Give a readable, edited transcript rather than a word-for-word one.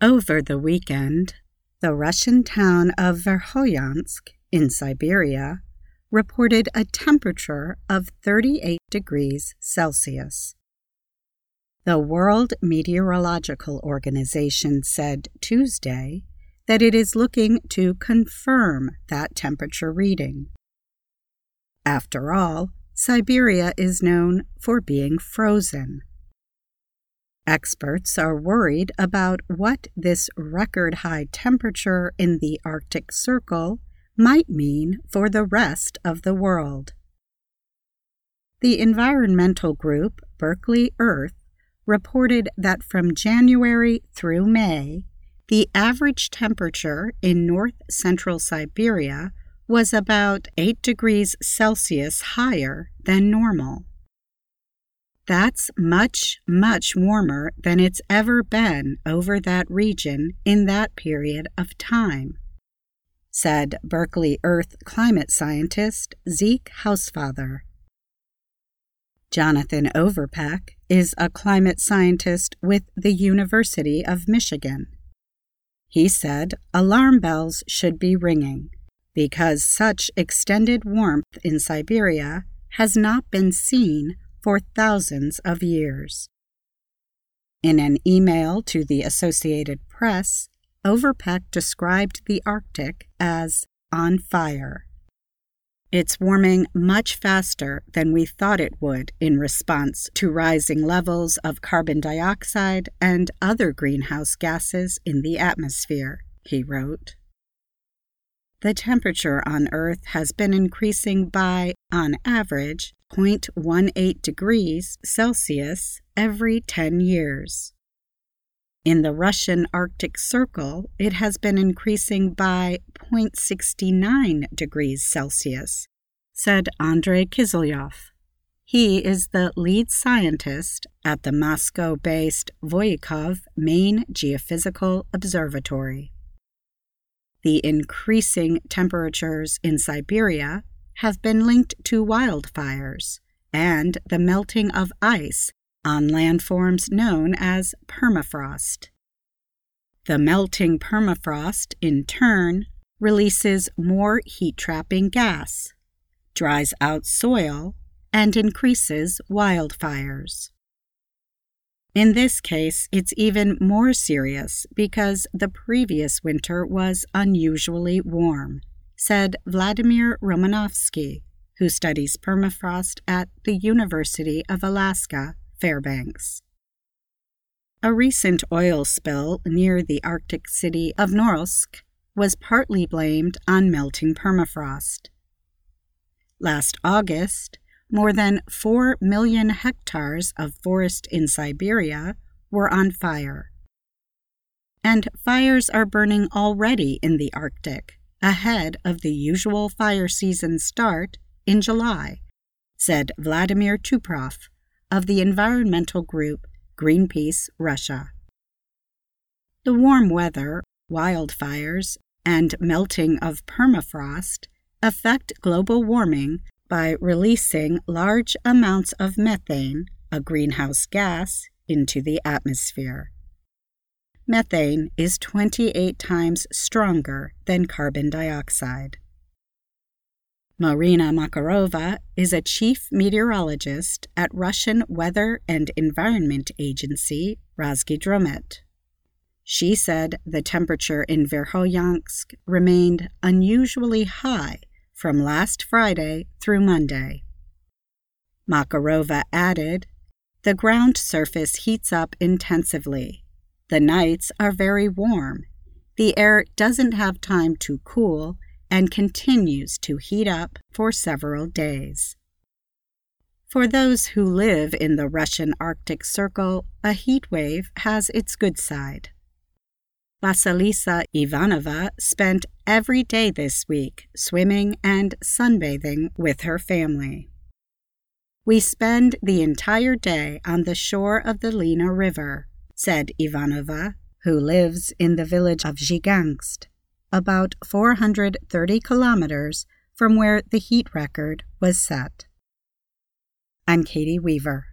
Over the weekend, the Russian town of Verkhoyansk in Siberia reported a temperature of 38 degrees Celsius. The World Meteorological Organization said Tuesday that it is looking to confirm that temperature reading. After all, Siberia is known for being frozen. Experts are worried about what this record-high temperature in the Arctic Circle might mean for the rest of the world. The environmental group Berkeley Earth reported that from January through May, the average temperature in north-central Siberia was about 8 degrees Celsius higher than normal. That's much, much warmer than it's ever been over that region in that period of time, said Berkeley Earth climate scientist Zeke Hausfather. Jonathan Overpeck is a climate scientist with the University of Michigan. He said alarm bells should be ringing because such extended warmth in Siberia has not been seen for thousands of years. In an email to the Associated Press, Overpeck described the Arctic as on fire. It's warming much faster than we thought it would in response to rising levels of carbon dioxide and other greenhouse gases in the atmosphere, he wrote. The temperature on Earth has been increasing by, on average, 0.18 degrees Celsius every 10 years. In the Russian Arctic Circle, it has been increasing by 0.69 degrees Celsius, said Andrei Kiselyov. He is the lead scientist at the Moscow-based Voyakov Main Geophysical Observatory. The increasing temperatures in Siberia have been linked to wildfires and the melting of ice on landforms known as permafrost. The melting permafrost, in turn, releases more heat-trapping gas, dries out soil, and increases wildfires. In this case, it's even more serious because the previous winter was unusually warm, said Vladimir Romanovsky, who studies permafrost at the University of Alaska, Fairbanks. A recent oil spill near the Arctic city of Norilsk was partly blamed on melting permafrost. Last August, more than 4 million hectares of forest in Siberia were on fire. And fires are burning already in the Arctic, ahead of the usual fire season start in July, said Vladimir Chuprov of the environmental group Greenpeace Russia. The warm weather, wildfires, and melting of permafrost affect global warming by releasing large amounts of methane, a greenhouse gas, into the atmosphere. Methane is 28 times stronger than carbon dioxide. Marina Makarova is a chief meteorologist at Russian Weather and Environment Agency Rosgidromet. She said the temperature in Verkhoyansk remained unusually high from last Friday through Monday. Makarova added, "The ground surface heats up intensively. The nights are very warm. The air doesn't have time to cool and continues to heat up for several days." For those who live in the Russian Arctic Circle, a heat wave has its good side. Vasilisa Ivanova spent every day this week swimming and sunbathing with her family. "We spend the entire day on the shore of the Lena River," said Ivanova, who lives in the village of Zhigangst, about 430 kilometers from where the heat record was set. I'm Katie Weaver.